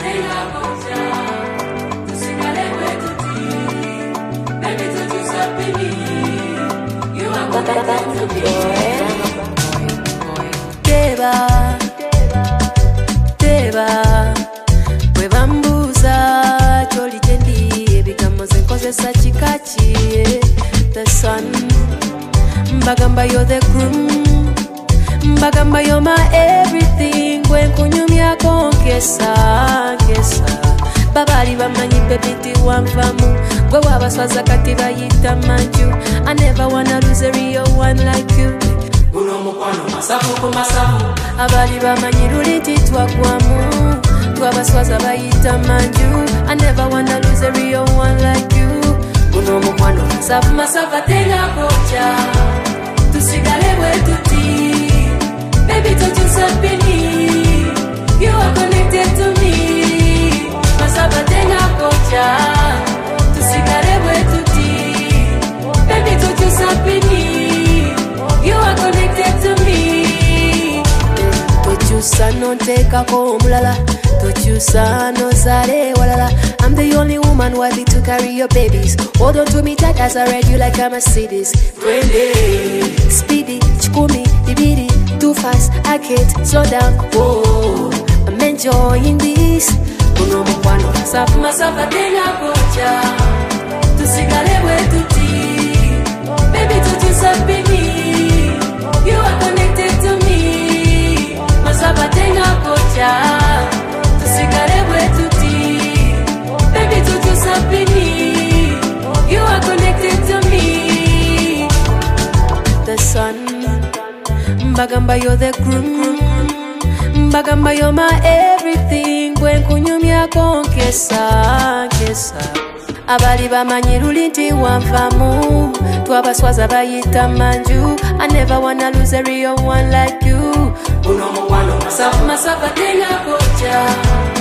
tenga koja tusigale wetuti baby tujusapini you are connected to me Teba Webambuza Choli tendi Bikamoze nkozesa chikachi The sun Mbagamba you're the groom Mbagamba you're my everything Gwen kunyumya konkesa Babali bamanyi bebiti wanvamu Gwe wabaswaza kati bayita manju I never wanna lose a real one like you Uno mukwano masafu kumasafu Abali bamanyi luliti twagwamu Twabaswaza bayita manju I never wanna lose a real one like you Uno mukwano masafu atenga koja tusigale wetuti Baby tujusapini You are connected to me Masafu atenga koja tusigale wetuti Baby tujusapini You are connected to me Tochusa no teka ko omulala Tochusa no zare walala I'm the only woman worthy to carry your babies Hold on to me tight as I ride you like a Mercedes Twende Speedy, chikumi, dibidi Too fast, I can't slow down Whoa, I'm enjoying this Uno mukwano masafa tenga koja Tusigale wetuti Baby tujusapini You are connected to me Masaba tenga koja tusigale wetuti Baby tujusapini You are connected to me The sun Mbagamba you're the groom Mbagamba you're my everything Gwen kunyumya konkesa Abali bamanyi lulinti wanvamu Twabaswaza bayita manju I never wanna lose a real one like you Uno mukwano masafu atenga koja